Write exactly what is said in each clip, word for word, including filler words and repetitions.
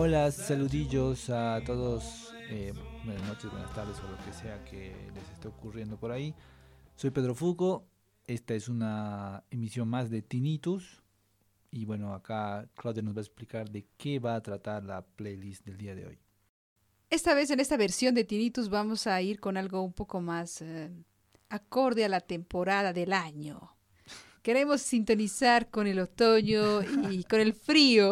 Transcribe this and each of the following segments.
Hola, saludillos a todos, eh, buenas noches, buenas tardes o lo que sea que les esté ocurriendo por ahí. Soy Pedro Fuco, esta es una emisión más de Tinnitus y bueno, acá Claudia nos va a explicar de qué va a tratar la playlist del día de hoy. Esta vez en esta versión de Tinnitus vamos a ir con algo un poco más eh, acorde a la temporada del año. Queremos sintonizar con el otoño y con el frío.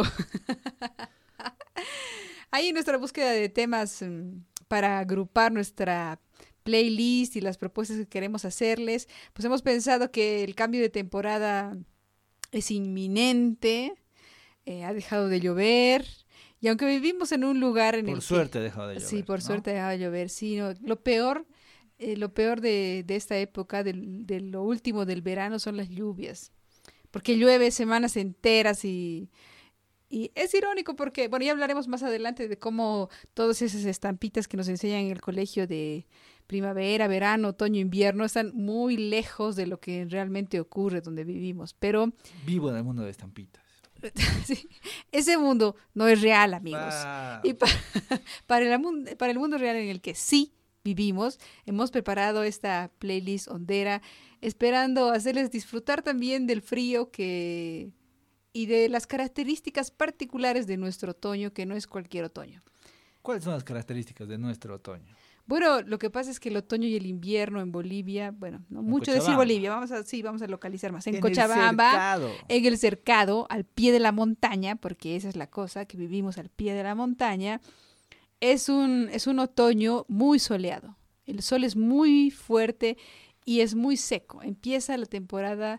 Ahí en nuestra búsqueda de temas um, para agrupar nuestra playlist y las propuestas que queremos hacerles, pues hemos pensado que el cambio de temporada es inminente, eh, ha dejado de llover, y aunque vivimos en un lugar en por el suerte que... ha dejado de llover. Sí, por ¿no? suerte ha dejado de llover, sí. No, lo peor, eh, lo peor de, de esta época, de, de lo último del verano, son las lluvias, porque llueve semanas enteras y... Y es irónico porque, bueno, ya hablaremos más adelante de cómo todas esas estampitas que nos enseñan en el colegio de primavera, verano, otoño, invierno, están muy lejos de lo que realmente ocurre donde vivimos. Pero vivo en el mundo de estampitas. Sí, ese mundo no es real, amigos. Wow. Y para, para, el, para el mundo real en el que sí vivimos, hemos preparado esta playlist hondera, esperando hacerles disfrutar también del frío que... y de las características particulares de nuestro otoño, que no es cualquier otoño. ¿Cuáles son las características de nuestro otoño? Bueno, lo que pasa es que el otoño y el invierno en Bolivia, bueno, no mucho decir Bolivia, vamos a, sí, vamos a localizar más. En, en Cochabamba, el en el cercado, al pie de la montaña, porque esa es la cosa, que vivimos al pie de la montaña, es un, es un otoño muy soleado. El sol es muy fuerte y es muy seco. Empieza la temporada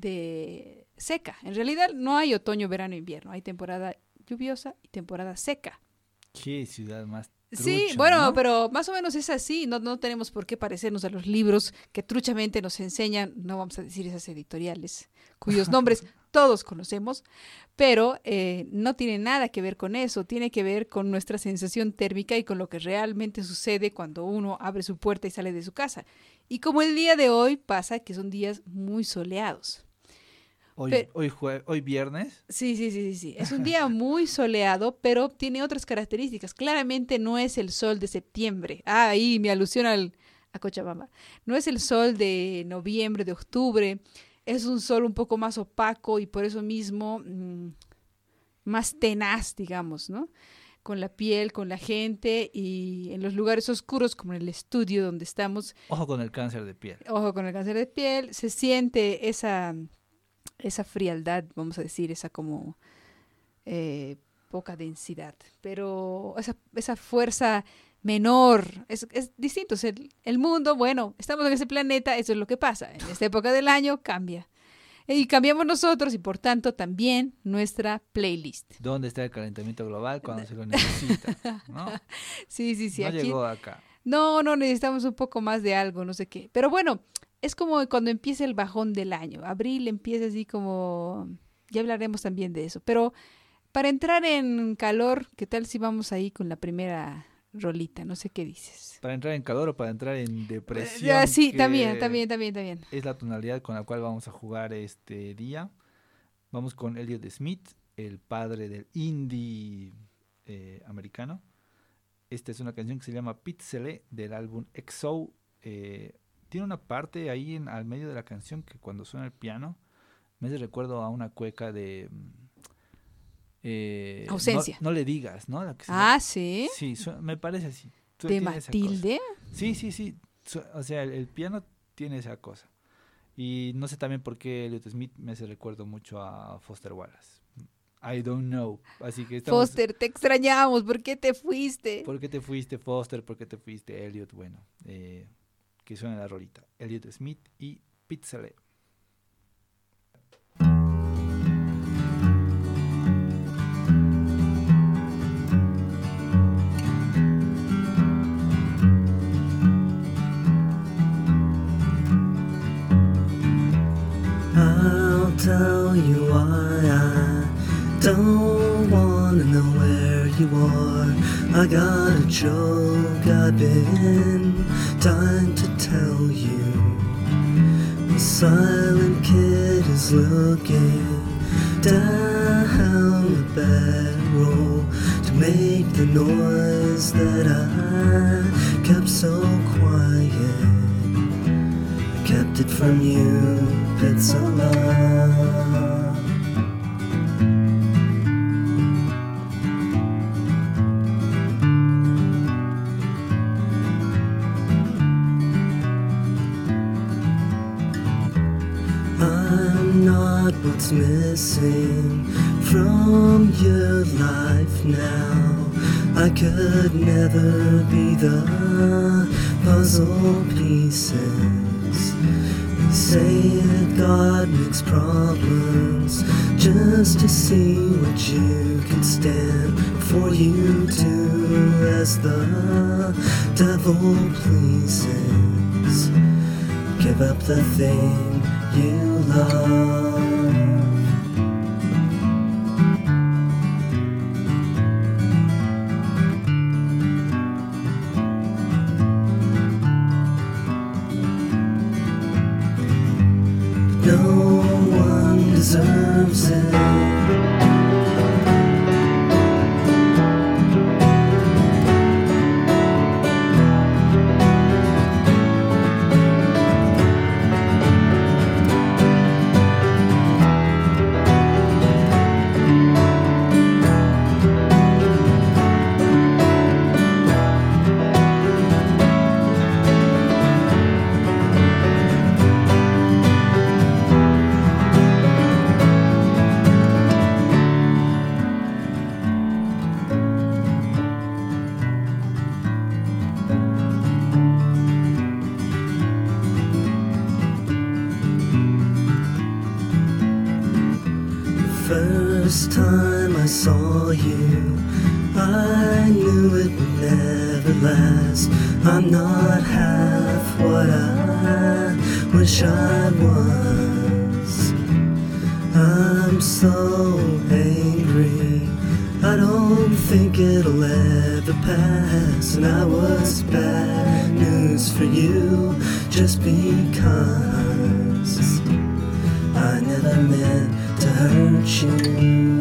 de seca. En realidad no hay otoño, verano, invierno. Hay temporada lluviosa y temporada seca. Qué ciudad más trucha, sí, bueno, ¿no? Pero más o menos es así. No, no tenemos por qué parecernos a los libros que truchamente nos enseñan, no vamos a decir esas editoriales, cuyos nombres todos conocemos, pero eh, no tiene nada que ver con eso. Tiene que ver con nuestra sensación térmica y con lo que realmente sucede cuando uno abre su puerta y sale de su casa. Y como el día de hoy pasa que son días muy soleados. Hoy, pero, hoy, jue- hoy viernes. Sí, sí, sí, sí, sí. Es un día muy soleado, pero tiene otras características. Claramente no es el sol de septiembre. Ah, ahí mi alusión al, a Cochabamba. No es el sol de noviembre, de octubre. Es un sol un poco más opaco y por eso mismo mmm, más tenaz, digamos, ¿no? Con la piel, con la gente y en los lugares oscuros como en el estudio donde estamos. Ojo con el cáncer de piel. Ojo con el cáncer de piel. Se siente esa... esa frialdad, vamos a decir, esa como eh, poca densidad, pero esa, esa fuerza menor, es, es distinto, es el, el mundo, bueno, estamos en ese planeta, eso es lo que pasa, en esta época del año cambia, y cambiamos nosotros y por tanto también nuestra playlist. ¿Dónde está el calentamiento global cuando se lo necesita? ¿No? Sí, sí, sí. No aquí, llegó acá. No, no, necesitamos un poco más de algo, no sé qué, pero bueno, es como cuando empieza el bajón del año. Abril empieza así como... Ya hablaremos también de eso. Pero para entrar en calor, ¿qué tal si vamos ahí con la primera rolita? No sé qué dices. ¿Para entrar en calor o para entrar en depresión? Ya, sí, también, también, también, también. Es la tonalidad con la cual vamos a jugar este día. Vamos con Elliott Smith, el padre del indie eh, americano. Esta es una canción que se llama Pizzele del álbum X O. Eh, Tiene una parte ahí en, al medio de la canción que cuando suena el piano me hace recuerdo a una cueca de... Eh, Ausencia. No, no le digas, ¿no? La que se ah, llama, ¿sí? Sí, su, me parece así. Su, ¿De Matilde? Sí, sí, sí. Su, o sea, el, el piano tiene esa cosa. Y no sé también por qué Elliott Smith me hace recuerdo mucho a Foster Wallace. I don't know. Así que estamos... Foster, te extrañamos. ¿Por qué te fuiste? ¿Por qué te fuiste, Foster? ¿Por qué te fuiste, Elliott? Bueno, eh... que suena la rolita, Elliott Smith y Pizzele. I'll tell you why I don't wanna know where you are. I got a joke I've been dying to tell you. The silent kid is looking down the bedroll to make the noise that I kept so quiet. I kept it from you, Pizzala. What's missing from your life now? I could never be the puzzle pieces. They say that God makes problems just to see what you can stand for you to, as the devil pleases. Give up the thing you love. No one deserves it. First time I saw you, I knew it would never last. I'm not half what I wish I was. I'm so angry, I don't think it'll ever pass. And I was bad news for you just because I never meant to hurt you.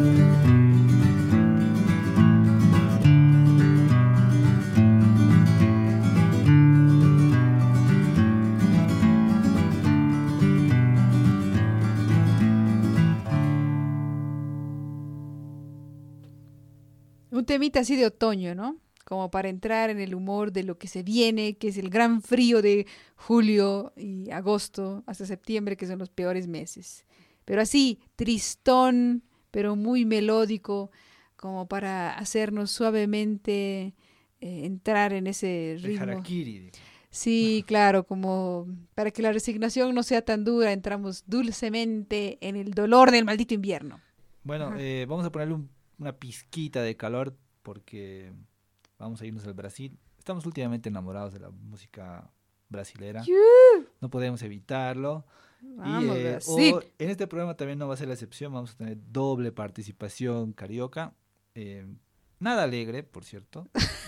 Un temita así de otoño, ¿no? Como para entrar en el humor de lo que se viene, que es el gran frío de julio y agosto hasta septiembre, que son los peores meses. Pero así, tristón, pero muy melódico, como para hacernos suavemente eh, entrar en ese ritmo. El harakiri. Sí, claro, como para que la resignación no sea tan dura, entramos dulcemente en el dolor del maldito invierno. Bueno, eh, vamos a ponerle un, una pizquita de calor porque vamos a irnos al Brasil. Estamos últimamente enamorados de la música brasilera. ¡Yuuu! No podemos evitarlo. Vamos, y eh, Brasil. o- en este programa también no va a ser la excepción. Vamos a tener doble participación carioca. Eh, nada alegre, por cierto.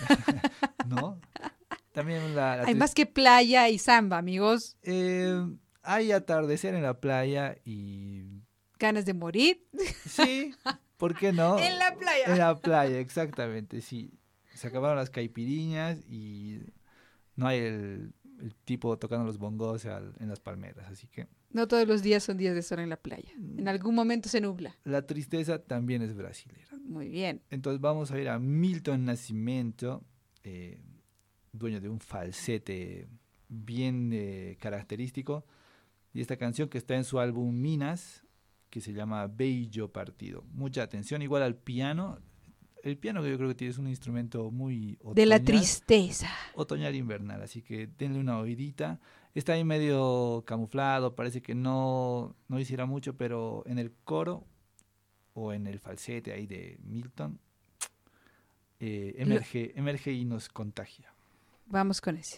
¿No? También la, la Hay tris- más que playa y samba, amigos. eh, hay atardecer en la playa y Ganas de morir. sí, ¿por qué no? En la playa. En la playa, exactamente, sí. Se acabaron las caipiriñas y no hay el, el tipo tocando los bongos al- en las palmeras, así que No todos los días son días de sol en la playa. En algún momento se nubla. la tristeza también es brasilera. Muy bien. Entonces vamos a ir a Milton Nascimento, eh, dueño de un falsete bien eh, característico, y esta canción que está en su álbum Minas, que se llama Bello Partido. Mucha atención, igual al piano. El piano que yo creo que tiene es un instrumento muy otoñal, De la tristeza. otoñal invernal, así que denle una oídita. Está ahí medio camuflado, parece que no, no hiciera mucho, pero en el coro o en el falsete ahí de Milton eh, emerge, emerge y nos contagia. Vamos con ese.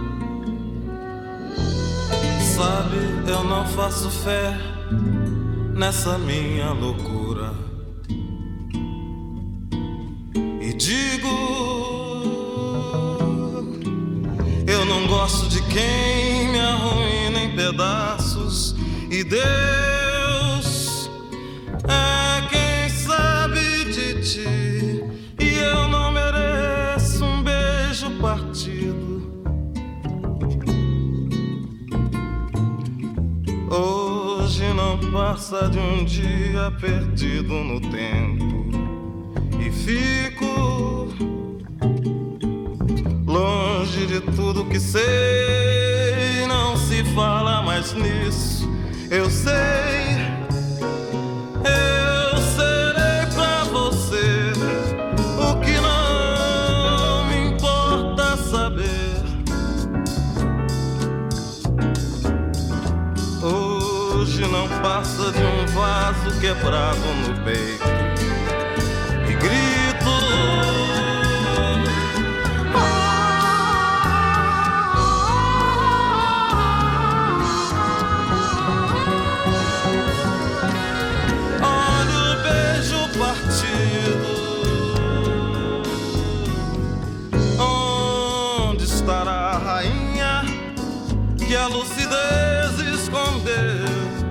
Sabe, eu não faço fé nessa minha loucura e digo: eu não gosto de quem me arruína em pedaços, e Deus é quem sabe de ti, e eu não mereço um beijo partido. Hoje não passa de um dia perdido no tempo, e fico longe de tudo que sei. Não se fala mais nisso, eu sei. Eu serei pra você o que não me importa saber. Hoje não passa de um vaso quebrado no peito, e grito: olha o beijo partido. Onde estará a rainha que a lucidez escondeu?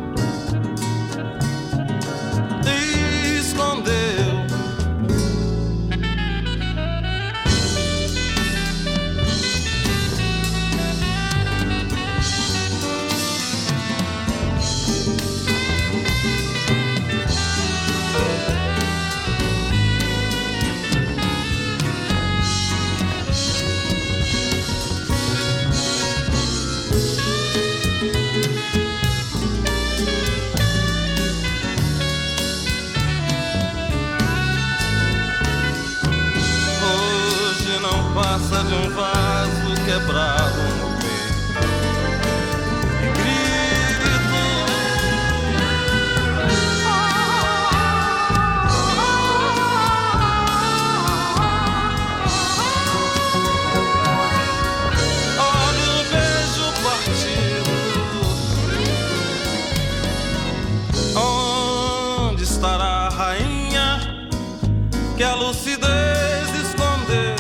Passa de um vaso quebrado no peito, e grito: olha o beijo partido. Onde estará a rainha que a lucidez escondeu?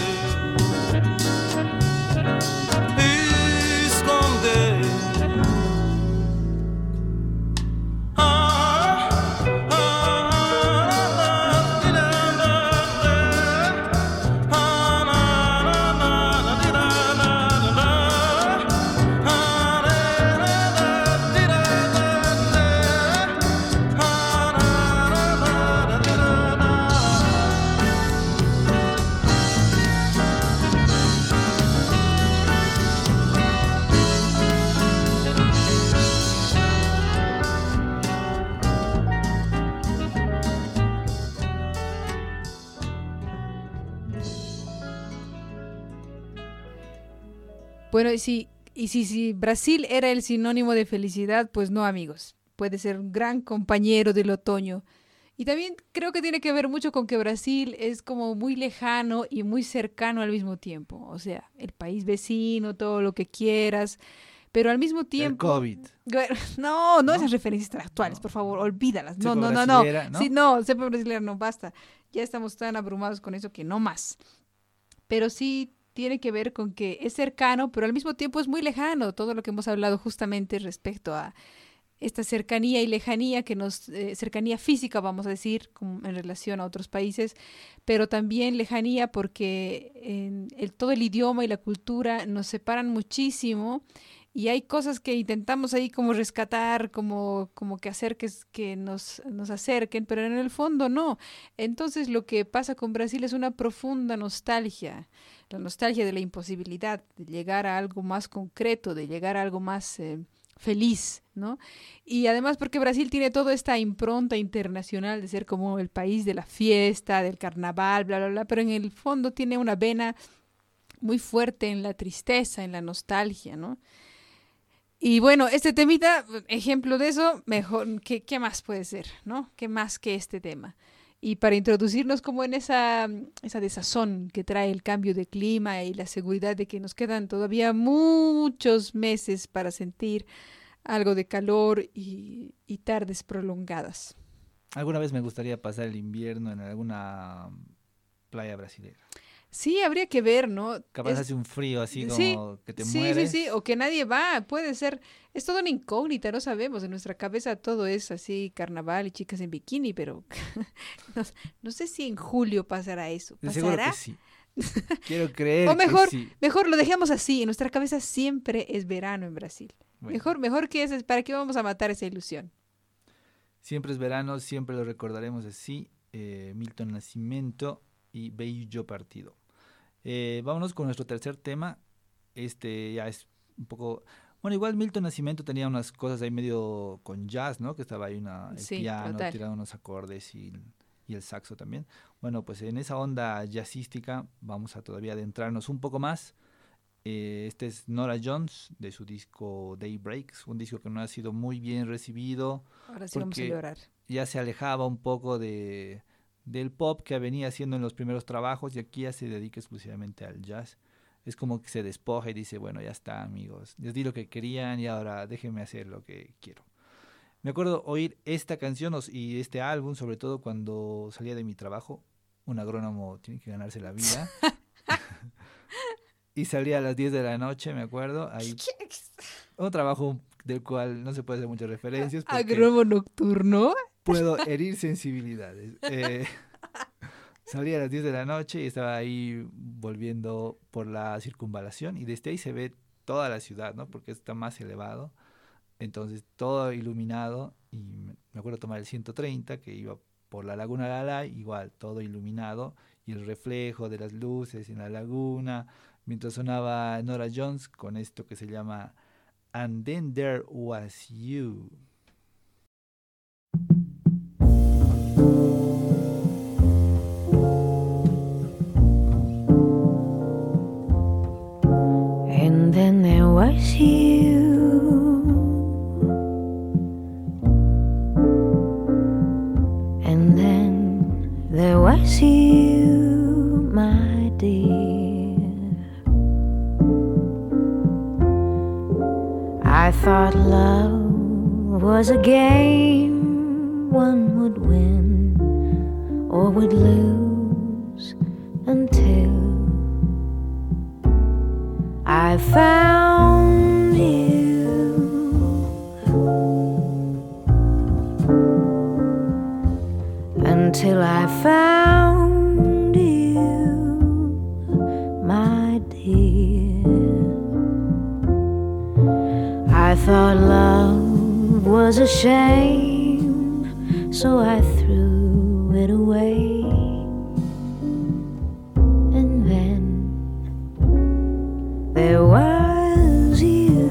Bueno, y si, y si, si Brasil era el sinónimo de felicidad, pues no, amigos. Puede ser un gran compañero del otoño. Y también creo que tiene que ver mucho con que Brasil es como muy lejano y muy cercano al mismo tiempo. O sea, el país vecino, todo lo que quieras, pero al mismo tiempo... El COVID. No, no, ¿No? esas referencias actuales, No. por favor, olvídalas. No, Cepa no, no, no. brasilera, ¿no? Sí, no, cepa brasileña no, basta. Ya estamos tan abrumados con eso que no más. Pero sí tiene que ver con que es cercano, pero al mismo tiempo es muy lejano. Todo lo que hemos hablado justamente respecto a esta cercanía y lejanía que nos, eh, cercanía física, vamos a decir, como en relación a otros países, pero también lejanía porque en el, todo el idioma y la cultura nos separan muchísimo y hay cosas que intentamos ahí como rescatar, como, como que hacer que, que nos, nos acerquen, pero en el fondo no. Entonces lo que pasa con Brasil es una profunda nostalgia, la nostalgia de la imposibilidad, de llegar a algo más concreto, de llegar a algo más eh, feliz, ¿no? Y además porque Brasil tiene toda esta impronta internacional de ser como el país de la fiesta, del carnaval, bla, bla, bla, pero en el fondo tiene una vena muy fuerte en la tristeza, en la nostalgia, ¿no? Y bueno, este temita, ejemplo de eso, mejor, ¿qué, qué más puede ser, no? ¿Qué más que este tema? Y para introducirnos como en esa, esa desazón que trae el cambio de clima y la seguridad de que nos quedan todavía muchos meses para sentir algo de calor y, y tardes prolongadas. Alguna vez me gustaría pasar el invierno en alguna playa brasilera. Sí, habría que ver, ¿no? Capaz Es- hace un frío así como sí, que te sí, mueres. sí, sí, o que nadie va, puede ser, es toda una incógnita, no sabemos, en nuestra cabeza todo es así, carnaval y chicas en bikini, pero no, no sé si en julio pasará eso, De seguro ¿pasará? que sí. Quiero creer O mejor, que sí. mejor lo dejemos así, en nuestra cabeza siempre es verano en Brasil. Bueno, Mejor, mejor que eso, ¿para qué vamos a matar esa ilusión? siempre es verano, siempre lo recordaremos así. eh, Milton Nascimento y Bello Partido. Eh, vámonos con nuestro tercer tema. Este ya es un poco... Bueno, igual Milton Nascimento tenía unas cosas ahí medio con jazz, ¿no? Que estaba ahí una, el Sí, piano, total. tirando unos acordes y, y el saxo también. Bueno, pues en esa onda jazzística vamos a todavía adentrarnos un poco más. Eh, este es Nora Jones de su disco Daybreaks, un disco que no ha sido muy bien recibido. Ahora sí vamos a Porque- llorar. Ya se alejaba un poco de, del pop que venía haciendo en los primeros trabajos y aquí ya se dedica exclusivamente al jazz. Es como que se despoja y dice, bueno, ya está, amigos, les di lo que querían y ahora déjenme hacer lo que quiero. Me acuerdo oír esta canción os- y este álbum, sobre todo cuando salía de mi trabajo. Un agrónomo tiene que ganarse la vida. Y salía a las diez de la noche, me acuerdo. Ahí, un trabajo del cual no se puede hacer muchas referencias porque Agromo nocturno. puedo herir sensibilidades. Eh, salía a las diez de la noche y estaba ahí volviendo por la circunvalación y desde ahí se ve toda la ciudad, ¿no? Porque está más elevado. Entonces todo iluminado y me me acuerdo tomar el ciento treinta que iba por la laguna Lalay, igual todo iluminado y el reflejo de las luces en la laguna, mientras sonaba Nora Jones con esto que se llama And Then There Was You. And then there was you. And then there was you, my dear. I thought love was a game one would win or would lose until I found you. Until I found you, my dear. I thought love was a shame, so I threw it away. And then there was you.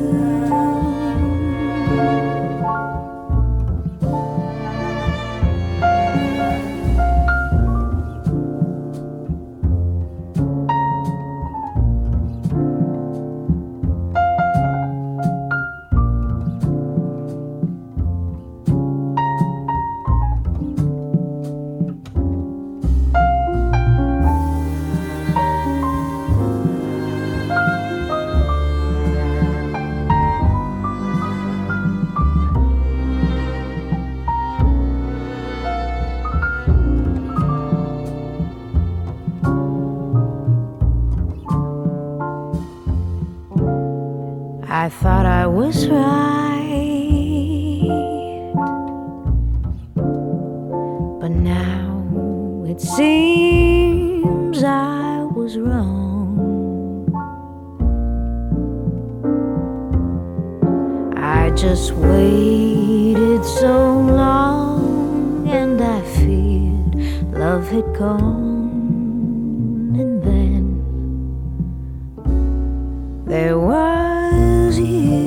I thought I was right, but now it seems I was wrong. I just waited so long, and I feared love had gone. And then there was you.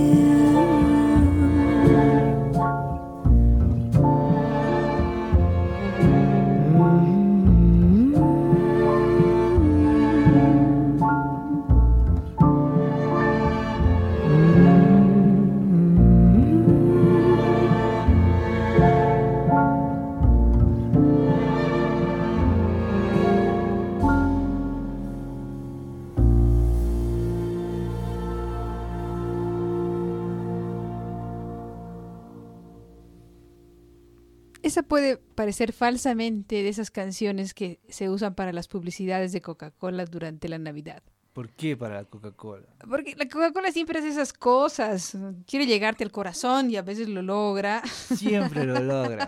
esa puede parecer falsamente de esas canciones que se usan para las publicidades de Coca-Cola durante la Navidad. ¿Por qué para la Coca-Cola? Porque la Coca-Cola siempre hace esas cosas, quiere llegarte al corazón y a veces lo logra. Siempre lo logra.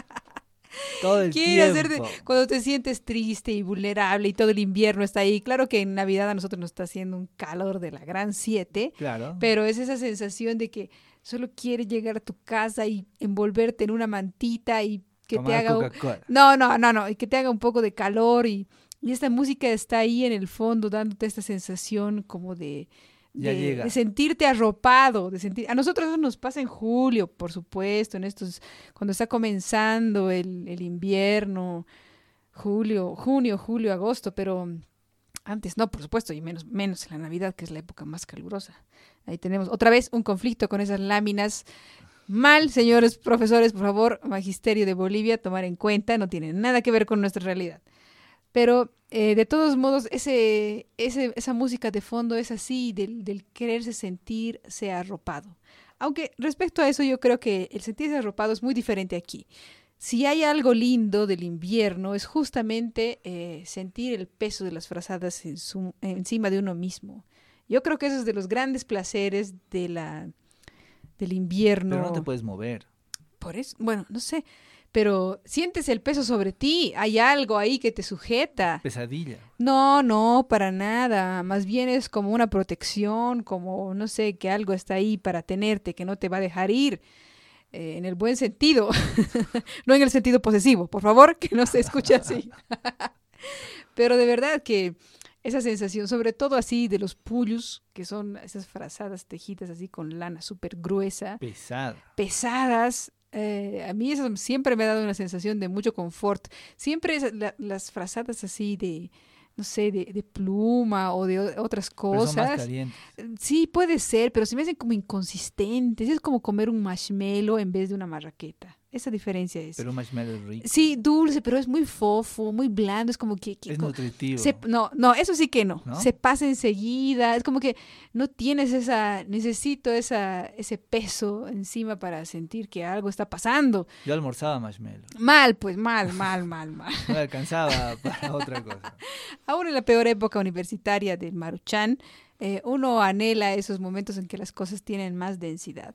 Todo el Quiere tiempo. hacerte cuando te sientes triste y vulnerable y todo el invierno está ahí. Claro que en Navidad a nosotros nos está haciendo un calor de la gran siete, Claro. pero es esa sensación de que solo quiere llegar a tu casa y envolverte en una mantita y que Tomar te haga un... Coca-Cola. No, no, no, no, y que te haga un poco de calor y, y esta música está ahí en el fondo dándote esta sensación como de, Ya de, llega. de sentirte arropado, de sentir... A nosotros eso nos pasa en julio, por supuesto, en estos, cuando está comenzando el, el invierno, julio, junio, julio, agosto, pero antes no, por supuesto, y menos, menos en la Navidad, que es la época más calurosa. Ahí tenemos otra vez un conflicto con esas láminas. Mal, señores profesores, por favor, Magisterio de Bolivia, tomar en cuenta, no tiene nada que ver con nuestra realidad. Pero eh, de todos modos, ese, ese, esa música de fondo es así, del, del quererse sentirse arropado. Aunque respecto a eso, yo creo que el sentirse arropado es muy diferente aquí. Si hay algo lindo del invierno, es justamente eh, sentir el peso de las frazadas en su, encima de uno mismo. Yo creo que eso es de los grandes placeres de la, del invierno. Pero no te puedes mover. Por eso, bueno, no sé, pero sientes el peso sobre ti, hay algo ahí que te sujeta. Pesadilla. No, no, para nada, más bien es como una protección, como, no sé, que algo está ahí para tenerte, que no te va a dejar ir, eh, en el buen sentido, no en el sentido posesivo, por favor, que no se escuche así. Pero de verdad que esa sensación, sobre todo así de los puyos, que son esas frazadas tejidas así con lana súper gruesa, Pesada. pesadas, eh, a mí eso siempre me ha dado una sensación de mucho confort. Siempre es la- las frazadas así de, no sé, de, de pluma o de o- otras Pero son más cosas. calientes. Eh, Sí, puede ser, pero se me hacen como inconsistentes. Es como comer un marshmallow en vez de una marraqueta. Esa diferencia es. Pero un marshmallow rico. Sí, dulce, pero es muy fofo, muy blando. Es como que... que Es co- nutritivo. se- no, no, eso sí que no. ¿No? Se pasa enseguida. Es como que no tienes esa, necesito esa, ese peso encima para sentir que algo está pasando. Yo almorzaba marshmallow. Mal, pues mal, mal, mal, mal. No me alcanzaba para otra cosa. Aún en la peor época universitaria del Maruchan, eh, uno anhela esos momentos en que las cosas tienen más densidad.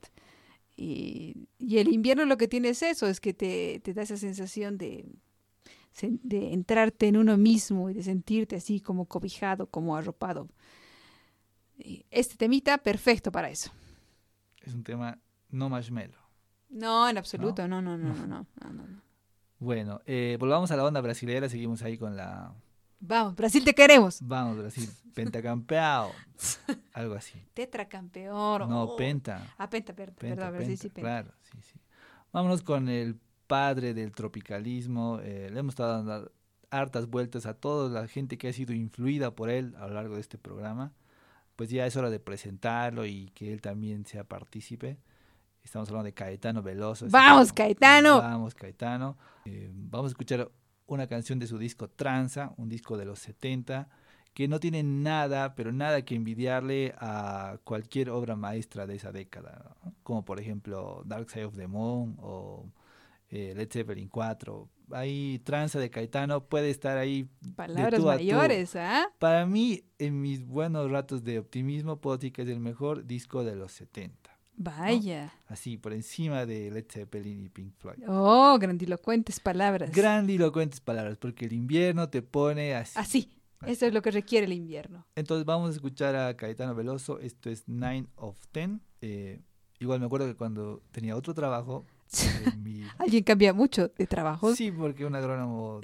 Y, y el invierno lo que tiene es eso, es que te, te da esa sensación de, sen- de entrarte en uno mismo y de sentirte así como cobijado, como arropado. Y este temita, perfecto para eso. Es un tema no marshmallow. No, en absoluto, no, no, no, no, no, no, no, no. Bueno, eh, volvamos a la onda brasileña. Seguimos ahí con la... Vamos, Brasil te queremos. Vamos, Brasil. Pentacampeado. Algo así. Tetracampeón. No, oh. penta. Ah, penta, penta, Penta, perdón, Brasil penta, sí, penta. claro, sí, sí. Vámonos con el padre del tropicalismo. Eh, le hemos estado dando hartas vueltas a toda la gente que ha sido influida por él a lo largo de este programa. Pues ya es hora de presentarlo y que él también sea partícipe. Estamos hablando de Caetano Veloso. así ¡Vamos, que- Caetano! Vamos, Caetano. Eh, vamos a escuchar una canción de su disco Tranza, un disco de los setenta, que no tiene nada, pero nada que envidiarle a cualquier obra maestra de esa década, ¿no? Como por ejemplo Dark Side of the Moon o eh, Led Zeppelin cuatro. Ahí Tranza de Caetano puede estar ahí de Palabras tú a tú. mayores, ¿ah? Para mí, en mis buenos ratos de optimismo, puedo decir que es el mejor disco de los setenta. Vaya. Así, por encima de Led Zeppelin y Pink Floyd. Oh, grandilocuentes palabras. Grandilocuentes palabras, porque el invierno te pone así. Así. Eso es lo que requiere el invierno. Entonces vamos a escuchar a Caetano Veloso. Esto es Nine of Ten. Eh, igual me acuerdo que cuando tenía otro trabajo, eh, mi- Alguien cambia mucho de trabajo. sí, porque un agrónomo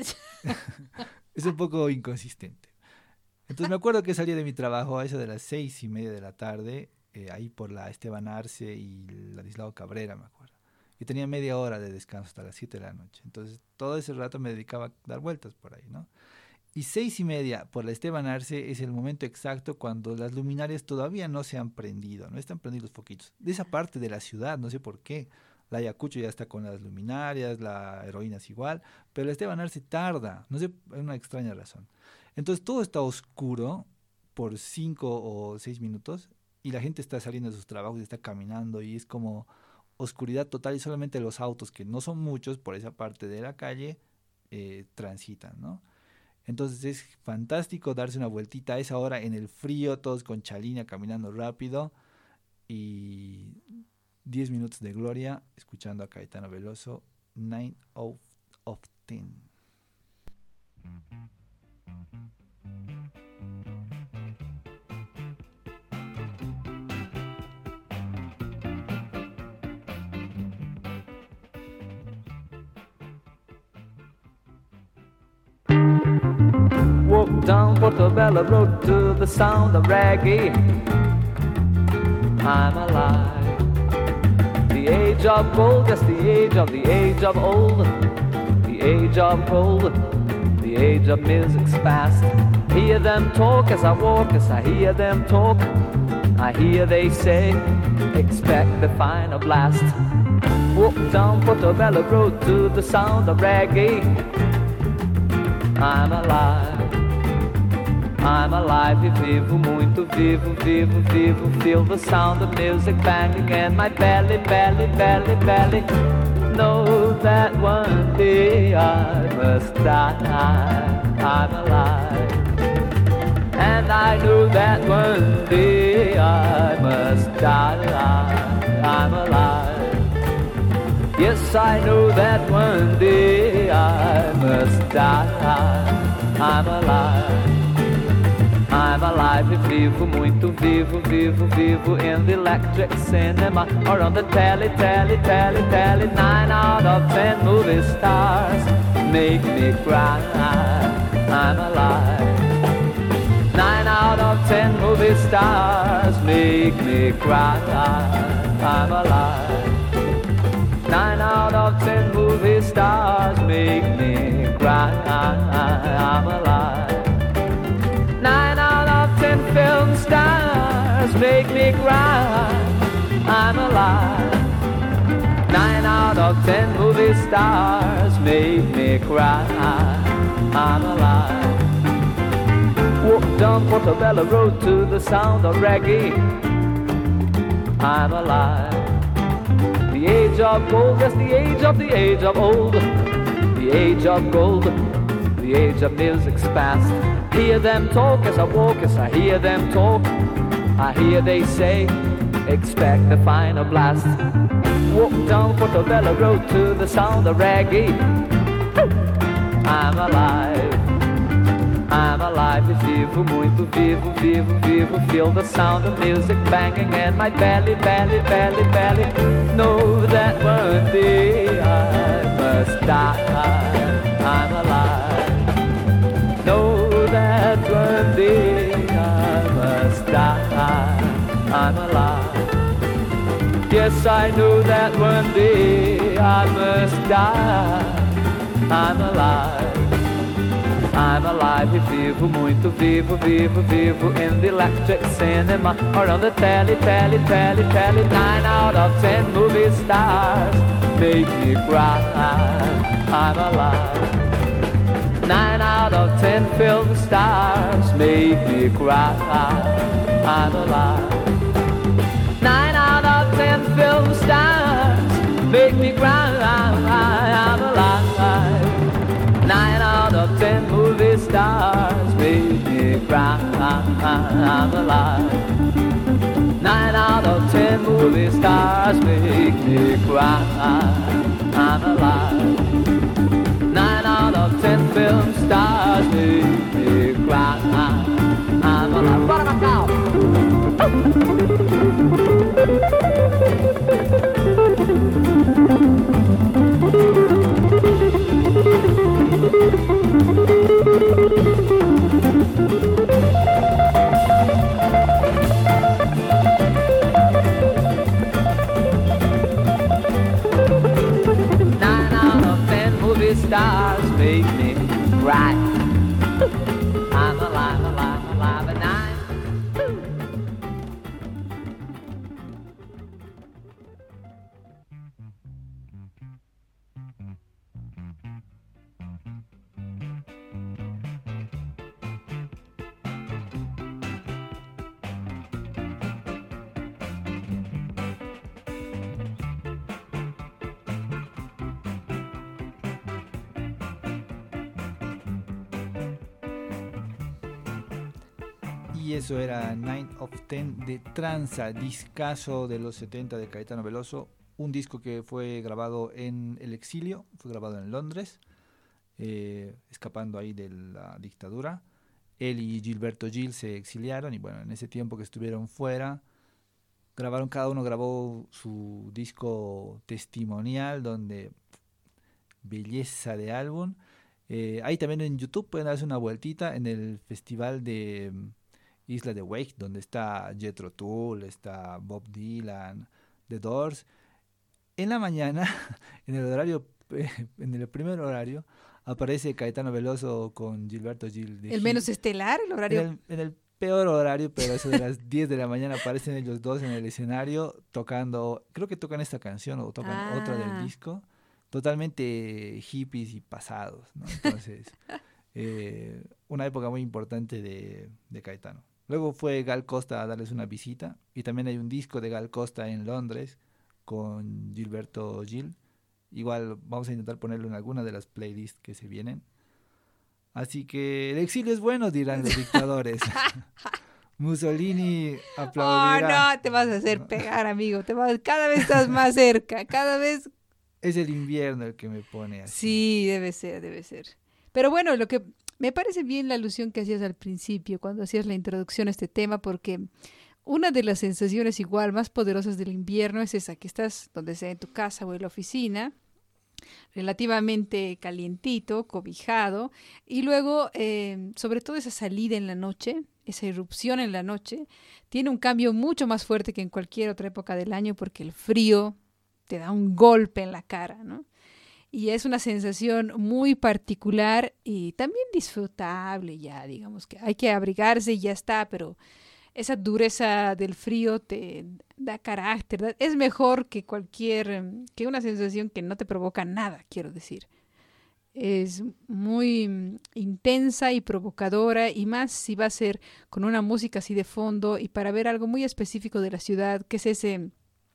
es un poco inconsistente. Entonces me acuerdo que salía de mi trabajo a eso de las seis y media de la tarde, eh, ahí por la Esteban Arce y Ladislao Cabrera, me acuerdo. Y tenía media hora de descanso hasta las siete de la noche. Entonces todo ese rato me dedicaba a dar vueltas por ahí, ¿no? Y seis y media por la Esteban Arce es el momento exacto cuando las luminarias todavía no se han prendido, no están prendidos los foquitos. De esa parte de la ciudad, no sé por qué. La Ayacucho ya está con las luminarias, la Heroína es igual, pero la Esteban Arce tarda, no sé, hay una extraña razón. Entonces todo está oscuro por cinco o seis minutos y la gente está saliendo de sus trabajos y está caminando y es como oscuridad total y solamente los autos, que no son muchos por esa parte de la calle, eh, transitan, ¿no? Entonces es fantástico darse una vueltita a esa hora en el frío, todos con chalina caminando rápido y diez minutos de gloria escuchando a Caetano Veloso, nine out of ten. Walk down Portobello Road to the sound of reggae. I'm alive. The age of gold, yes, the age of the age of old. The age of gold, the age of music's past. Hear them talk as I walk, as I hear them talk. I hear they say, expect the final blast. Walk down Portobello Road to the sound of reggae. I'm alive. I'm alive, vivo, muito vivo, vivo, vivo. Feel the sound of music banging in my belly, belly, belly, belly. Know that one day I must die. I'm alive. And I know that one day I must die. I'm alive. Yes, I know that one day I must die. I'm alive. I'm alive, vivo, muito vivo, vivo, vivo in the electric cinema or on the telly, telly, telly, telly. Nine out of ten movie stars make me cry. I'm alive. Nine out of ten movie stars make me cry. I'm alive. Nine out of ten movie stars make me cry. I'm alive. Nine out of ten film stars make me cry. I'm alive. Nine out of ten movie stars make me cry. I'm alive. Walk down Portobello Road to the sound of reggae. I'm alive. The age of gold, yes, the age of the age of old. The age of gold, the age of music's past. Hear them talk as I walk, as I hear them talk. I hear they say, expect the final blast. Walk down Portobello Road to the sound of reggae. I'm alive. I'm alive, vivo, muito vivo, vivo, vivo. Feel the sound of music banging in my belly, belly, belly, belly. Know that one day I must die. I'm alive. Know that one day I must die. I'm alive. Yes, I know that one day I must die. I'm alive. I'm alive, vivo, muito vivo, vivo, vivo in the electric cinema or on the telly, telly, telly, telly. Nine out of ten movie stars make me cry. I'm alive. Nine out of ten film stars make me cry. I'm alive. Nine out of ten film stars make me cry. I'm alive. Nine out of ten movie stars make me cry. I'm alive. Nine out of ten movie stars make me cry. I'm alive. Nine out of ten film stars make me cry. I'm alive. What about now? Stars make me cry. I'm alive, alive, alive at night. Y eso era Nine of Ten de Tranza, discazo de los setenta de Caetano Veloso. Un disco que fue grabado en el exilio, fue grabado en Londres, eh, escapando ahí de la dictadura. Él y Gilberto Gil se exiliaron y bueno, en ese tiempo que estuvieron fuera, grabaron, cada uno grabó su disco testimonial, donde belleza de álbum. Eh, ahí también en YouTube pueden darse una vueltita en el festival de um, Isla de Wake, donde está Jethro Tull, está Bob Dylan, The Doors. En la mañana, en el horario, en el primer horario, aparece Caetano Veloso con Gilberto Gil. De El Gil. menos estelar, el horario. En el, en el peor horario, pero eso de las diez de la mañana aparecen ellos dos en el escenario tocando, creo que tocan esta canción o tocan Ah. otra del disco, totalmente hippies y pasados, ¿no? Entonces, eh, una época muy importante de, de Caetano. Luego fue Gal Costa a darles una visita y también hay un disco de Gal Costa en Londres con Gilberto Gil. Igual vamos a intentar ponerlo en alguna de las playlists que se vienen. Así que el exilio es bueno, dirán los dictadores. Mussolini Oh, aplaudirá. no, te vas a hacer pegar, amigo. Te vas, cada vez estás más cerca, cada vez. Es el invierno el que me pone así. Sí, debe ser, debe ser. Pero bueno, lo que me parece bien la alusión que hacías al principio, cuando hacías la introducción a este tema, porque una de las sensaciones igual más poderosas del invierno es esa, que estás donde sea, en tu casa o en la oficina, relativamente calientito, cobijado, y luego, eh, sobre todo esa salida en la noche, esa irrupción en la noche, tiene un cambio mucho más fuerte que en cualquier otra época del año, porque el frío te da un golpe en la cara, ¿no? Y es una sensación muy particular y también disfrutable ya, digamos que hay que abrigarse y ya está, pero esa dureza del frío te da carácter, da- es mejor que cualquier, que una sensación que no te provoca nada, quiero decir. Es muy mm, intensa y provocadora, y más si va a ser con una música así de fondo y para ver algo muy específico de la ciudad, que es ese,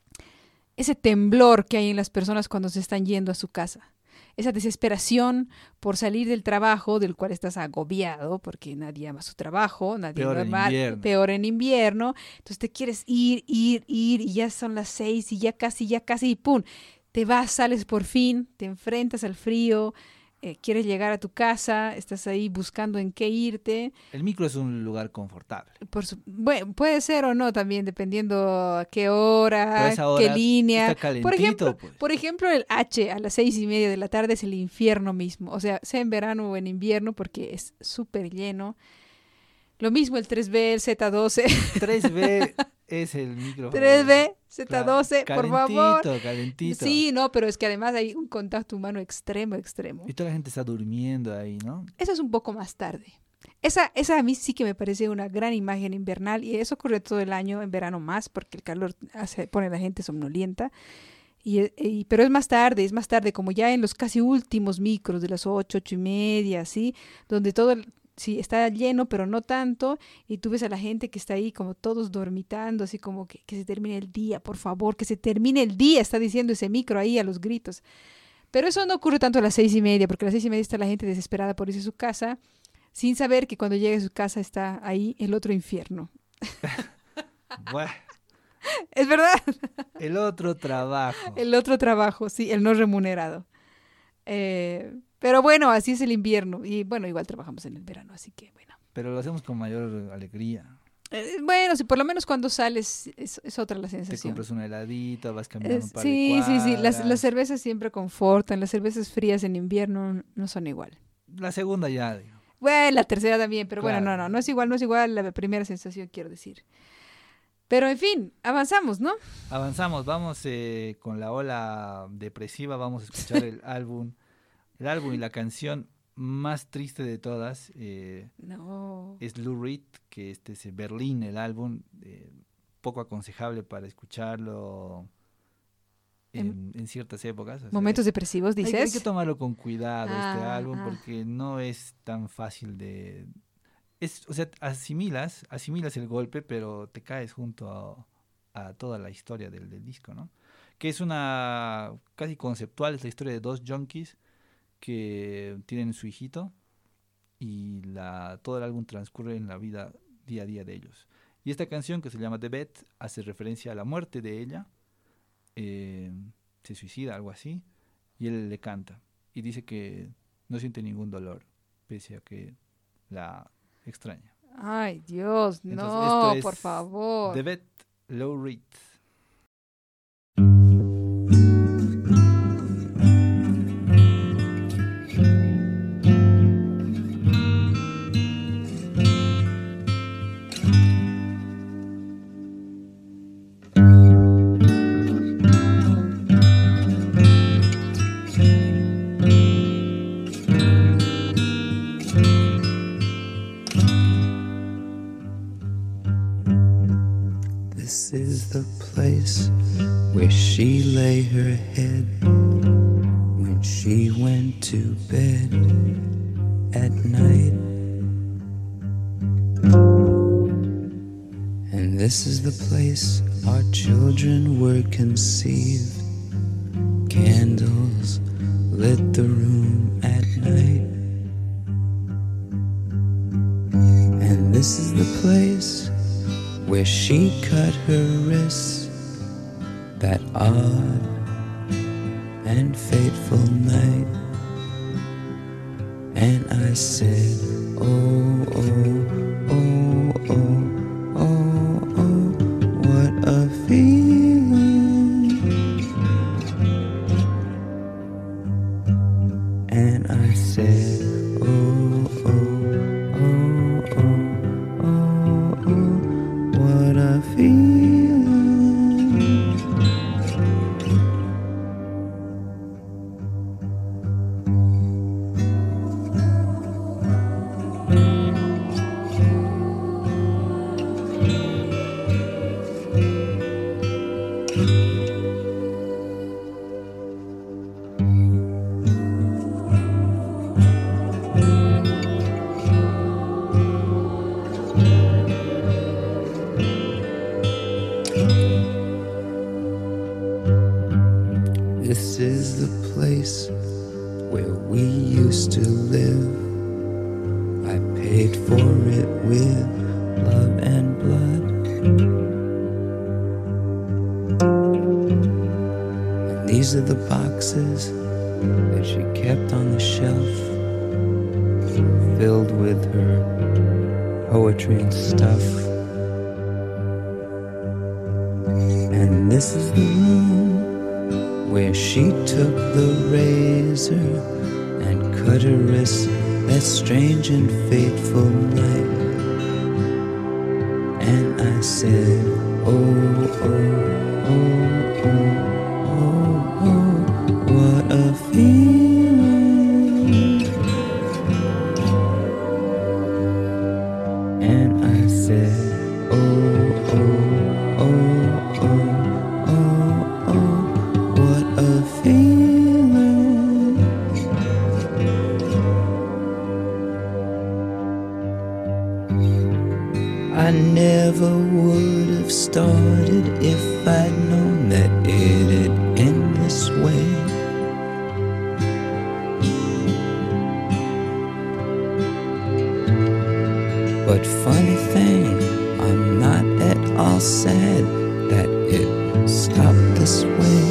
ese temblor que hay en las personas cuando se están yendo a su casa. Esa desesperación por salir del trabajo del cual estás agobiado, porque nadie ama su trabajo, nadie Peor en ama- invierno. peor en invierno. Entonces te quieres ir, ir, ir, y ya son las seis, y ya casi, ya casi, y pum, te vas, sales por fin, te enfrentas al frío, eh, quieres llegar a tu casa, estás ahí buscando en qué irte. El micro es un lugar confortable. Por su- bueno, puede ser o no también, dependiendo a qué hora, Pero a esa qué hora línea. está calentito, Por ejemplo, pues. por ejemplo, el H a las seis y media de la tarde es el infierno mismo. O sea, sea en verano o en invierno, porque es súper lleno. Lo mismo el tres B, el Z doce. tres B es el micro. tres B, Z Claro, doce, por favor. Calentito, calentito. Sí, no, pero es que además hay un contacto humano extremo, extremo. Y toda la gente está durmiendo ahí, ¿no? Eso es un poco más tarde. Esa, esa a mí sí que me parece una gran imagen invernal, y eso ocurre todo el año, en verano más, porque el calor hace, pone a la gente somnolienta. Y, eh, y- pero es más tarde, es más tarde, como ya en los casi últimos micros de las ocho, ocho y media, ¿sí? Donde todo el- sí, está lleno, pero no tanto, y tú ves a la gente que está ahí como todos dormitando, así como que, que se termine el día, por favor, que se termine el día, está diciendo ese micro ahí a los gritos. Pero eso no ocurre tanto a las seis y media, porque a las seis y media está la gente desesperada por irse a su casa, sin saber que cuando llegue a su casa está ahí el otro infierno. Bueno, Es verdad, el otro trabajo. el otro trabajo, sí, el no remunerado. Eh, pero bueno, así es el invierno, y bueno, igual trabajamos en el verano, así que bueno. Pero lo hacemos con mayor alegría. Eh, bueno, si por lo menos cuando sales es, es otra la Te sensación. compras un heladito, vas caminando Es- un par sí, de sí, sí, las, cuadras. las cervezas siempre confortan, las cervezas frías en invierno no son igual. La segunda ya, digo. Bueno, la tercera también, pero bueno, Claro. no, no, no es igual, no es igual la primera sensación, quiero decir. Pero en fin, avanzamos, ¿no? Avanzamos, vamos eh, con la ola depresiva, vamos a escuchar el álbum, el álbum y la canción más triste de todas. eh, No. es Lou Reed, que este es Berlín, el álbum, eh, poco aconsejable para escucharlo en, en ciertas épocas. O sea, Momentos depresivos, hay, dices. hay que tomarlo con cuidado este Ah, álbum ah. porque no es tan fácil de... Es, o sea, asimilas, asimilas el golpe, pero te caes junto a, a toda la historia del, del disco, ¿no? Que es una casi conceptual, es la historia de dos junkies que tienen su hijito y la, todo el álbum transcurre en la vida día a día de ellos. Y esta canción, que se llama The Bed, hace referencia a la muerte de ella. Eh, se suicida, algo así, y él le canta. Y dice que no siente ningún dolor, pese a que la extraña. Ay, Dios, Entonces, no, esto es por favor. The Bed, Lou Reed. This is the place where she lay her head when she went to bed at night. And this is the place our children were conceived. Candles lit the room at night. And this is the place where she cut her wrists that odd and fateful night. And I said, oh, oh, oh, oh, oh, oh, what a feeling. And I said, oh, oh, oh, oh, oh, oh, what a feeling. This is the place where we used to live. I paid for it with love and blood. And these are the boxes that she kept on the shelf, filled with her poetry and stuff. And this is the room where she took the razor and cut her wrist that strange and fateful night. And I said, oh, oh, oh, oh, oh, oh, what a feeling. And I said, oh, oh, oh, oh, oh, oh, what a feeling. I never would have started if I'd known that it'd end this way. But funny thing, I'm not at all sad that it stopped this way.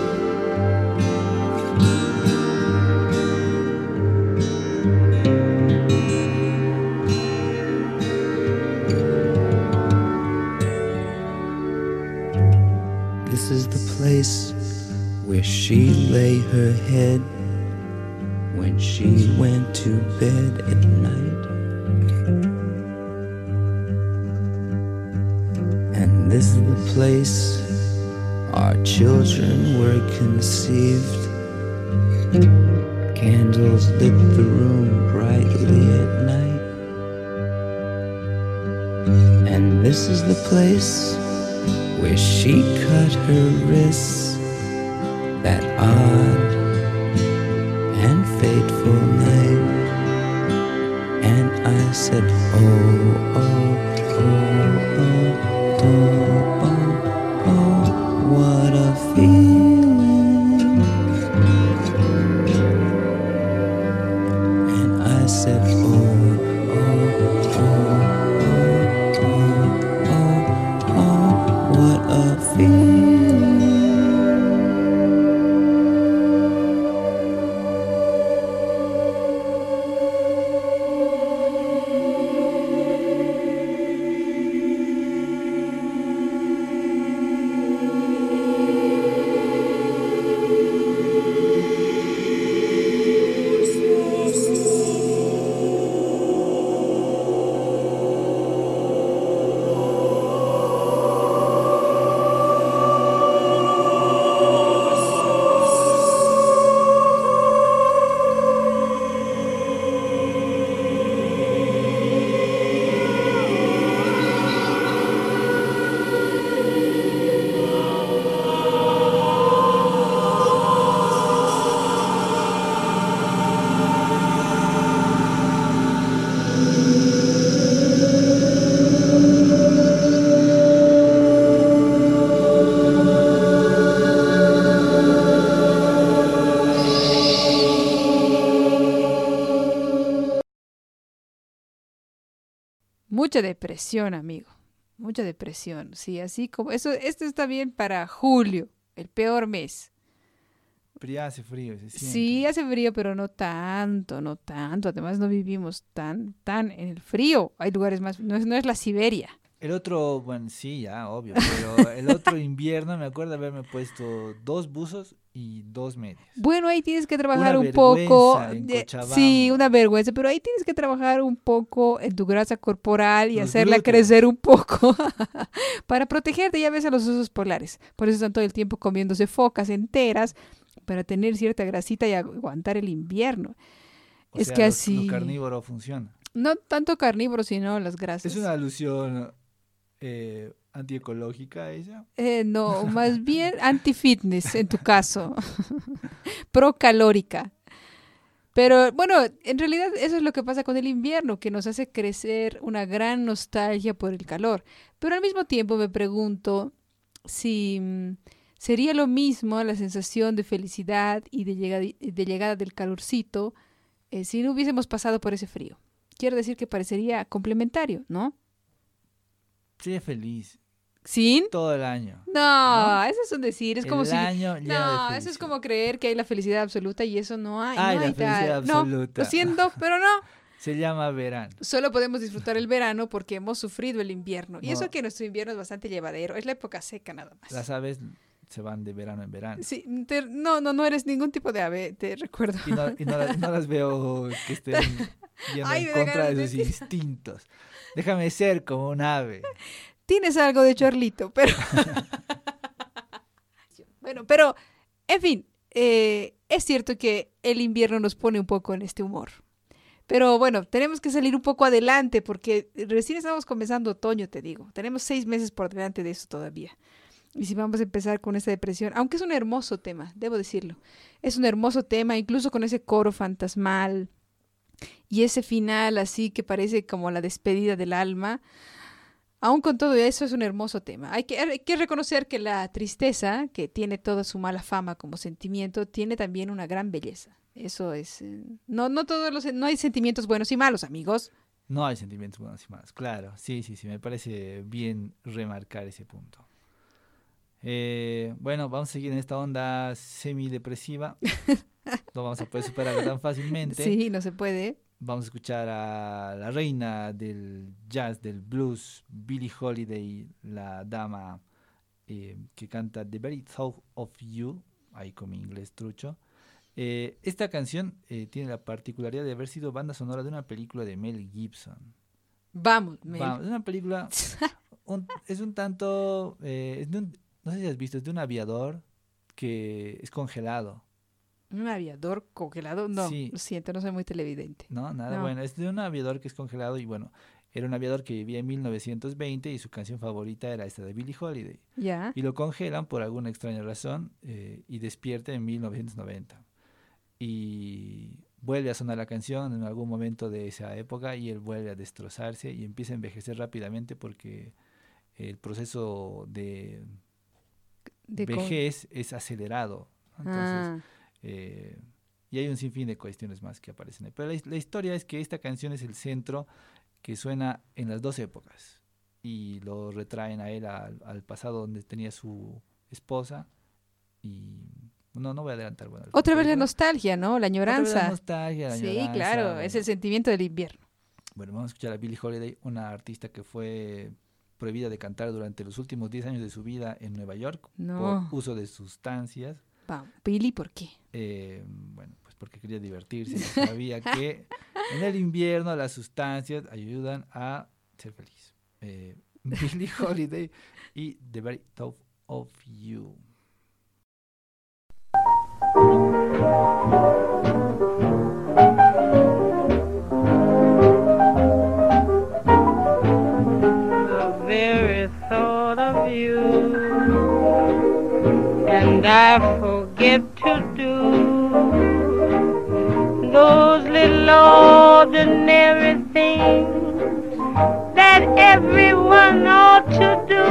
This is the place where she lay her head when she went to bed at night. And this is the place our children were conceived. Candles lit the room brightly at night. And this is the place where she cut her wrists that odd and fateful night. And I said, oh, oh, oh, oh, oh, oh, oh, what a feeling. And I said, oh, oh, oh, oh, I feel. Mucha depresión, amigo. Mucha depresión. Sí, así como... Eso, esto está bien para julio, el peor mes. Pero ya hace frío, se siente. Sí, hace frío, pero no tanto, no tanto. Además, no vivimos tan, tan en el frío. Hay lugares más... No es, no es la Siberia. El otro, bueno, sí, ya, obvio, pero el otro invierno me acuerdo haberme puesto dos buzos y dos medias. Bueno, ahí tienes que trabajar Una un poco. vergüenza en de- Cochabamba. sí, una vergüenza, pero ahí tienes que trabajar un poco en tu grasa corporal y Los hacerla glúteos. crecer un poco para protegerte. Ya ves a los osos polares. Por eso están todo el tiempo comiéndose focas enteras para tener cierta grasita y aguantar el invierno. O es sea, que lo- así... Lo carnívoro funciona. No tanto carnívoro, sino las grasas. Es una alusión eh, antiecológica ella. Eh, no, más bien anti-fitness en tu caso. Procalórica. Pero bueno, en realidad eso es lo que pasa con el invierno, que nos hace crecer una gran nostalgia por el calor. Pero al mismo tiempo me pregunto si mm, sería lo mismo la sensación de felicidad y de llegada, de llegada del calorcito eh, si no hubiésemos pasado por ese frío. Quiero decir que parecería complementario, ¿no? Sería feliz ¿Sin? todo el año. No, ¿No? eso es un decir, es como el si... año lleno de No, eso es felicidad. como creer que hay la felicidad absoluta y eso no hay. Hay no la hay tal. felicidad No, absoluta. lo siento, pero no. Se llama verano. Solo podemos disfrutar el verano porque hemos sufrido el invierno. Y No. eso que nuestro invierno es bastante llevadero. Es la época seca nada más. Las aves se van de verano en verano. Sí, te- no, no, no eres ningún tipo de ave, te recuerdo. Y no, y no las, no las veo que estén yendo Ay, en me da contra ganas de de sus decir. instintos. Déjame ser como un ave. Tienes algo de chorlito, pero... bueno, pero, en fin, eh, es cierto que el invierno nos pone un poco en este humor. Pero bueno, tenemos que salir un poco adelante porque recién estamos comenzando otoño, te digo. Tenemos seis meses por delante de eso todavía. Y si vamos a empezar con esta depresión, aunque es un hermoso tema, debo decirlo. Es un hermoso tema, incluso con ese coro fantasmal y ese final así que parece como la despedida del alma. Aún con todo eso es un hermoso tema. Hay que, hay que reconocer que la tristeza, que tiene toda su mala fama como sentimiento, tiene también una gran belleza. Eso es... eh, no, no todos los... No hay sentimientos buenos y malos, amigos. No hay sentimientos buenos y malos. Claro, sí, sí, sí. Me parece bien remarcar ese punto. Eh, bueno, vamos a seguir en esta onda semidepresiva. No vamos a poder superarla tan fácilmente. Sí, no se puede. Vamos a escuchar a la reina del jazz, del blues, Billie Holiday, la dama eh, que canta The Very Thought of You, ahí con mi inglés trucho. Eh, esta canción eh, tiene la particularidad de haber sido banda sonora de una película de Mel Gibson. Vamos, Mel. Vamos, es una película, un- es un tanto, eh, es de un- no sé si has visto, es de un aviador que es congelado. ¿Un aviador congelado? No, Sí. lo siento, no soy muy televidente. No, nada, No. bueno, es de un aviador que es congelado y bueno, era un aviador que vivía en mil novecientos veinte y su canción favorita era esta de Billie Holiday. ¿Ya? Y lo congelan por alguna extraña razón eh, y despierta en mil novecientos noventa. Y vuelve a sonar la canción en algún momento de esa época y él vuelve a destrozarse y empieza a envejecer rápidamente porque el proceso de, De con- vejez es acelerado, ¿no? Entonces, Ah, eh, y hay un sinfín de cuestiones más que aparecen ahí. Pero la, his- la historia es que esta canción es el centro que suena en las dos épocas. y lo retraen a él al, al pasado donde tenía su esposa y no, no voy a adelantar. Bueno, el Otra vez la futuro. nostalgia, ¿no? La Otra vez añoranza. la nostalgia, la Sí, añoranza, claro, bueno. es el sentimiento del invierno. Bueno, vamos a escuchar a Billie Holiday, una artista que fue prohibida de cantar durante los últimos diez años de su vida en Nueva York No. por uso de sustancias. Va, Billy, ¿por qué? Eh, bueno, pues porque quería divertirse y sabía que en el invierno las sustancias ayudan a ser feliz. Eh, Billie Holiday y The Very Top of You. The very thought of you, and I forget to do those little ordinary things that everyone ought to do.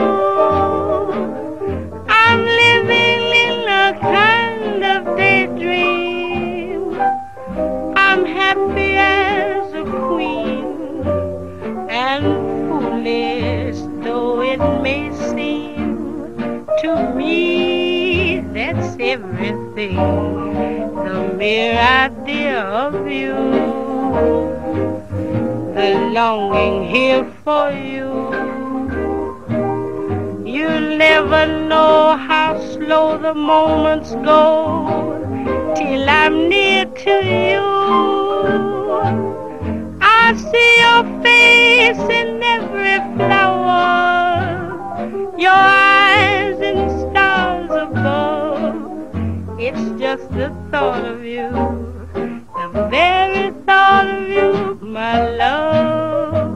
I'm living in a kind of daydream. I'm happy as a queen, and foolish though it may seem to me, that's everything. The mere idea of you, the longing here for you. You'll never know how slow the moments go till I'm near to you. I see your face in every flower, your eyes in stars above. It's just the thought of you, the very thought of you, my love.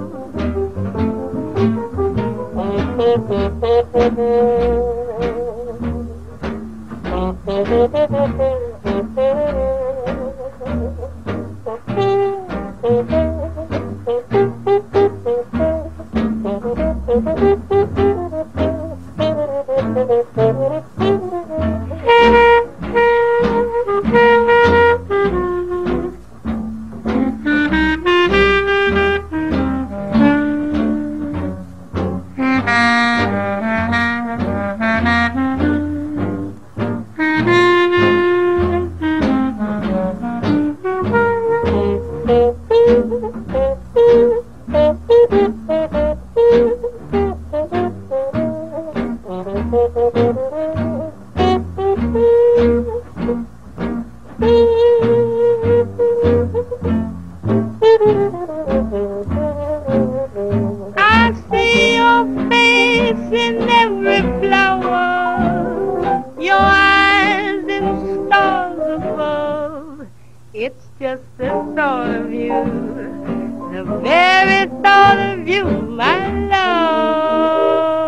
I see your face in every flower, your eyes in stars above. It's just the thought of you, the very thought of you, my love.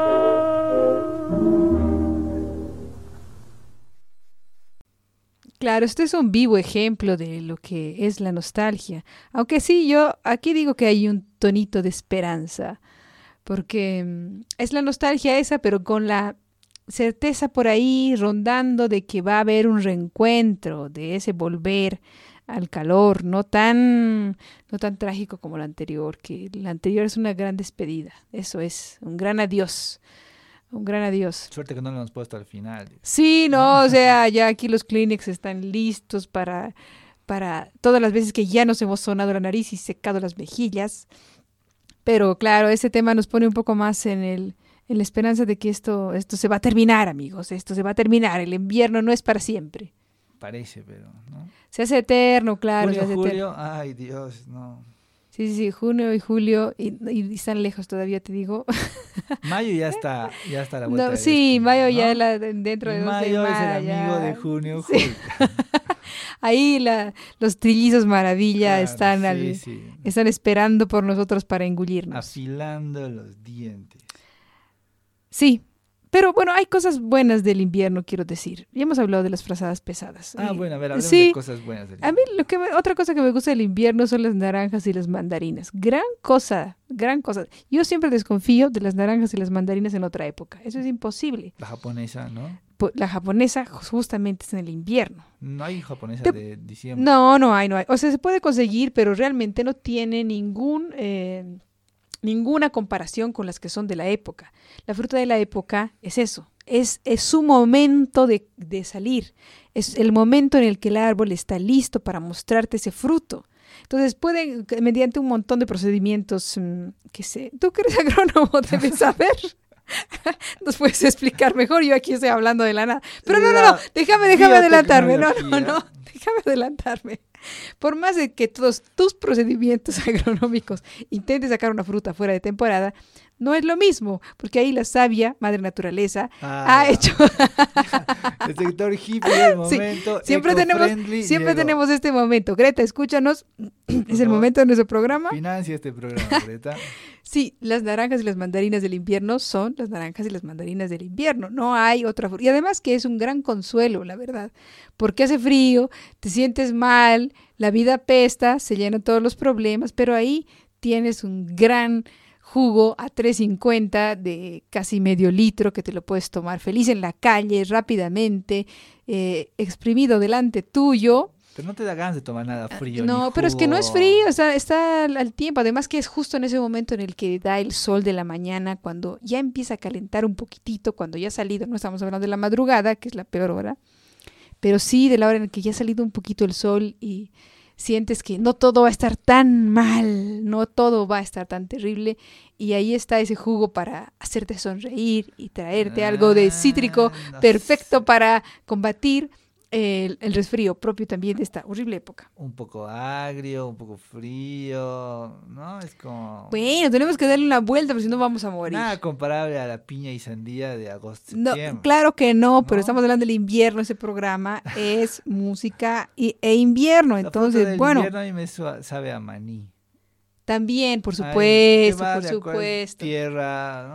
Claro, este es un vivo ejemplo de lo que es la nostalgia. Aunque sí, yo aquí digo que hay un tonito de esperanza, porque mm, es la nostalgia esa, pero con la certeza por ahí rondando de que va a haber un reencuentro, de ese volver al calor, no tan, no tan trágico como la anterior, que la anterior es una gran despedida, eso es, un gran adiós, un gran adiós. Suerte que no lo hemos puesto al final. Sí, no, o sea, ya aquí los Kleenex están listos para, para todas las veces que ya nos hemos sonado la nariz y secado las mejillas. Pero claro, ese tema nos pone un poco más en el, en la esperanza de que esto, esto se va a terminar, amigos, esto se va a terminar. El invierno no es para siempre. Parece, pero ¿no? Se hace eterno, claro. se Junio, hace julio, eterno. ay Dios, no. Sí, sí, sí, junio y julio, y, y están lejos todavía, te digo. Mayo ya está, ya está a la vuelta No, de sí, esquina, mayo ¿no? ya la, dentro de Y dos mayo es el semanas, amigo ya. de junio, Sí. julio. Ahí la, los trillizos maravilla Claro, están, sí, al- sí. están esperando por nosotros para engullirnos. Afilando los dientes. Sí, pero bueno, hay cosas buenas del invierno, quiero decir. Ya hemos hablado de las frazadas pesadas. Ah, Y- bueno, a ver, hablemos sí, de cosas buenas del a mí lo que me- otra cosa que me gusta del invierno son las naranjas y las mandarinas. Gran cosa, gran cosa. Yo siempre desconfío de las naranjas y las mandarinas en otra época. Eso es imposible. La japonesa, ¿no? Po- La japonesa justamente es en el invierno. No hay japonesa Te- de diciembre. No, no hay, no hay. O sea, se puede conseguir, pero realmente no tiene ningún, eh, ninguna comparación con las que son de la época. La fruta de la época es eso, es, es su momento de, de salir, es el momento en el que el árbol está listo para mostrarte ese fruto. Entonces pueden, mediante un montón de procedimientos, mmm, que sé, tú que eres agrónomo debes saber. Nos puedes explicar mejor, yo aquí estoy hablando de la nada. Pero no, no, no, déjame, déjame adelantarme, no, no, no, déjame adelantarme. Por más de que todos tus procedimientos agronómicos intentes sacar una fruta fuera de temporada, no es lo mismo, porque ahí la sabia madre naturaleza ah, ha hecho el sector hippie del momento. Sí, siempre tenemos, siempre tenemos este momento. Greta, escúchanos, es el momento de nuestro programa. Financia este programa, Greta. Sí, las naranjas y las mandarinas del invierno son las naranjas y las mandarinas del invierno. No hay otra fruta. Y además que es un gran consuelo, la verdad. Porque hace frío, te sientes mal, la vida apesta, se llenan todos los problemas, pero ahí tienes un gran jugo a tres cincuenta de casi medio litro que te lo puedes tomar feliz en la calle, rápidamente, eh, exprimido delante tuyo. Pero no te da ganas de tomar nada frío. No, ni pero es que no es jugo. frío, está, está al, al tiempo. Además que es justo en ese momento en el que da el sol de la mañana, cuando ya empieza a calentar un poquitito, cuando ya ha salido, no estamos hablando de la madrugada, que es la peor hora, pero sí de la hora en la que ya ha salido un poquito el sol y sientes que no todo va a estar tan mal, no todo va a estar tan terrible, y ahí está ese jugo para hacerte sonreír y traerte ah, algo de cítrico no perfecto sé. Para combatir El, el resfrío propio también de esta horrible época. Un poco agrio, un poco frío, ¿no? Es como... Bueno, tenemos que darle una vuelta, porque si no vamos a morir. Nada comparable a la piña y sandía de agosto, no, septiembre. Claro que no, pero ¿no? Estamos hablando del invierno, ese programa es música y, e invierno, la entonces, del bueno. invierno a mí me sabe a maní. También, por supuesto, Ay, por supuesto. Tierra,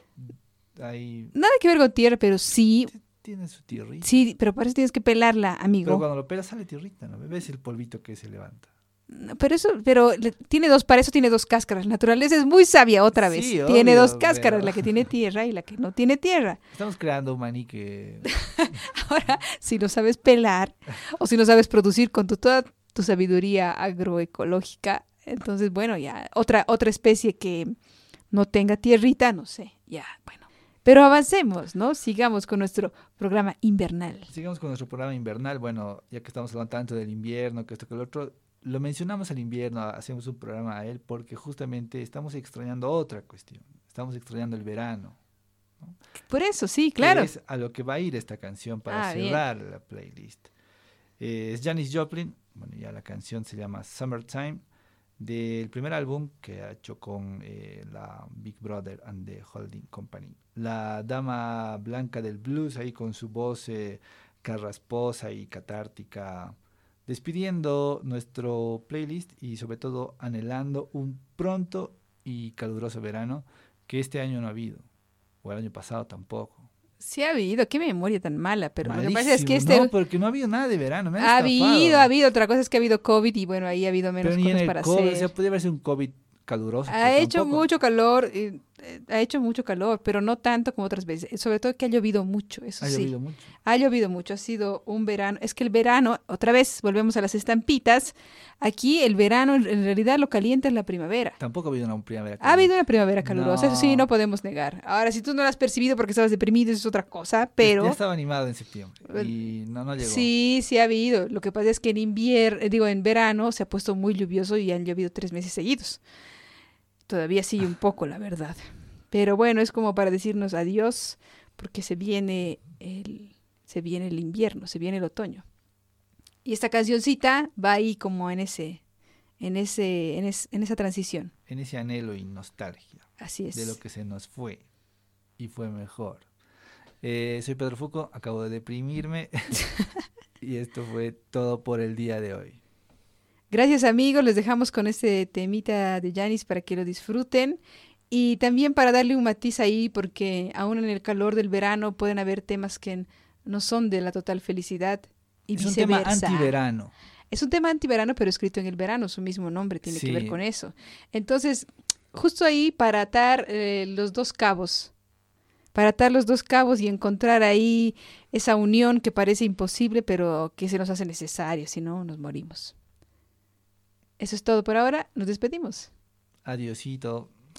¿no? Ahí... Nada que ver con tierra, pero sí... Tiene su tierrita. Sí, pero para eso tienes que pelarla, amigo. Pero cuando lo pelas sale tierrita, ¿no? ¿Ves el polvito que se levanta? No, pero eso, pero tiene dos, para eso tiene dos cáscaras. La naturaleza es muy sabia otra vez. Sí, tiene obvio, dos cáscaras, pero... la que tiene tierra y la que no tiene tierra. Estamos creando un maní que... Ahora, si no sabes pelar o si no sabes producir con tu, toda tu sabiduría agroecológica, entonces, bueno, ya, otra, otra especie que no tenga tierrita, no sé, ya, bueno. Pero avancemos, ¿no? Sigamos con nuestro programa invernal. Sigamos con nuestro programa invernal. Bueno, ya que estamos hablando tanto del invierno, que esto, que lo otro, lo mencionamos al invierno, hacemos un programa a él porque justamente estamos extrañando otra cuestión. Estamos extrañando el verano, ¿no? Por eso, sí, claro. Que es a lo que va a ir esta canción para ah, cerrar bien. La playlist. Eh, es Janis Joplin, bueno, ya la canción se llama Summertime, del primer álbum que ha hecho con eh, la Big Brother and the Holding Company. La dama blanca del blues ahí con su voz eh, carrasposa y catártica, despidiendo nuestro playlist y sobre todo anhelando un pronto y caluroso verano que este año no ha habido, o el año pasado tampoco. Sí ha habido, qué memoria tan mala, pero malísimo, lo que pasa es que este... No, porque no ha habido nada de verano, me ha habido, ha habido, otra cosa es que ha habido COVID y bueno, ahí ha habido menos pero cosas ni en para el COVID, hacer. O sea, podría haberse un COVID caluroso. Ha hecho tampoco. mucho calor, eh, eh, ha hecho mucho calor, pero no tanto como otras veces. Sobre todo que ha llovido mucho, eso ha sí. Llovido mucho. Ha llovido mucho, ha sido un verano. Es que el verano, otra vez volvemos a las estampitas, aquí el verano en realidad lo calienta es la primavera. Tampoco ha habido una primavera calurosa. Ha habido una primavera calurosa, no. Eso sí, no podemos negar. Ahora, si tú no lo has percibido porque estabas deprimido, eso es otra cosa, pero... Ya estaba animado en septiembre y no, no llegó. Sí, sí ha habido. Lo que pasa es que en invierno, digo, en verano se ha puesto muy lluvioso y han llovido tres meses seguidos. Todavía sigue un poco, la verdad. Pero bueno, es como para decirnos adiós, porque se viene el, se viene el invierno, se viene el otoño. Y esta cancioncita va ahí como en ese, en ese, en, es, en esa transición. En ese anhelo y nostalgia. Así es. De lo que se nos fue y fue mejor. Eh, soy Pedro Fuco, acabo de deprimirme y esto fue todo por el día de hoy. Gracias, amigos, les dejamos con este temita de Janis para que lo disfruten y también para darle un matiz ahí porque aún en el calor del verano pueden haber temas que no son de la total felicidad y es viceversa. Es un tema antiverano. Es un tema antiverano pero escrito en el verano, su mismo nombre tiene sí. que ver con eso. Entonces, justo ahí para atar eh, los dos cabos, para atar los dos cabos y encontrar ahí esa unión que parece imposible pero que se nos hace necesaria, si no nos morimos. Eso es todo por ahora. Nos despedimos. Adiosito.